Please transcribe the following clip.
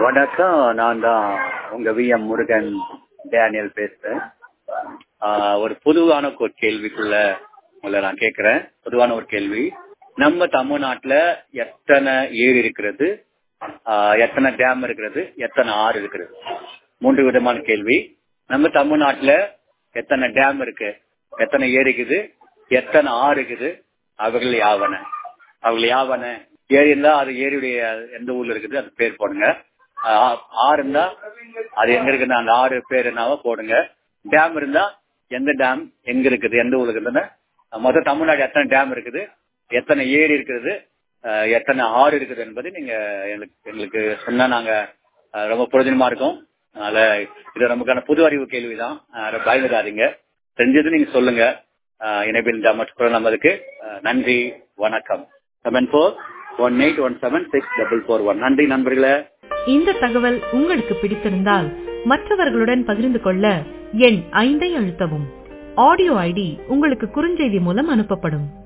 வணக்கம். நான் தான் உங்க விஎம் முருகன் டேனியல் பேசுறேன். ஒரு பொதுவான ஒரு கேள்விக்குள்ள உங்களை நான் கேட்கிறேன். பொதுவான ஒரு கேள்வி, நம்ம தமிழ்நாட்டுல எத்தனை ஏரி இருக்கிறது, எத்தனை டேம் இருக்கிறது, எத்தனை ஆறு இருக்கிறது? 3 விதமான கேள்வி. நம்ம தமிழ்நாட்டுல எத்தனை டேம் இருக்கு, எத்தனை ஏரி இருக்குது, எத்தனை ஆறு இருக்குது, அவர்கள் யாவன. ஏரி இருந்தா அது ஏரியுடைய எந்த ஊர்ல இருக்குது அது பேர் போடுங்க. ஆறு இருந்தா அது எங்க இருக்குன்னு அந்த ஆறு பேர் என்னவோ போடுங்க. டேம் இருந்தா எந்த டேம் எங்க இருக்குது, எந்த ஊர்ல இருக்குதுன்னு. மொத்தம் தமிழ்நாடு எத்தனை டேம் இருக்குது, எத்தனை ஏரி இருக்குது, எத்தனை ஆறு இருக்குது என்பது நீங்க எங்களுக்கு சொன்னா நாங்க ரொம்ப பிரயோஜனமா இருக்கும். அதனால இது நமக்கான புது அறிவு கேள்விதான், பயந்துடாதீங்க. தெரிஞ்சது நீங்க சொல்லுங்க. இணைப்பில் நமதுக்கு நன்றி, வணக்கம். 7418176441. நன்றி நண்பர்களே. இந்த தகவல் உங்களுக்கு பிடித்திருந்தால் மற்றவர்களுடன் பகிர்ந்து கொள்ள எண் 5 அழுத்தவும். ஆடியோ ஐடி உங்களுக்கு குறுஞ்செய்தி மூலம் அனுப்பப்படும்.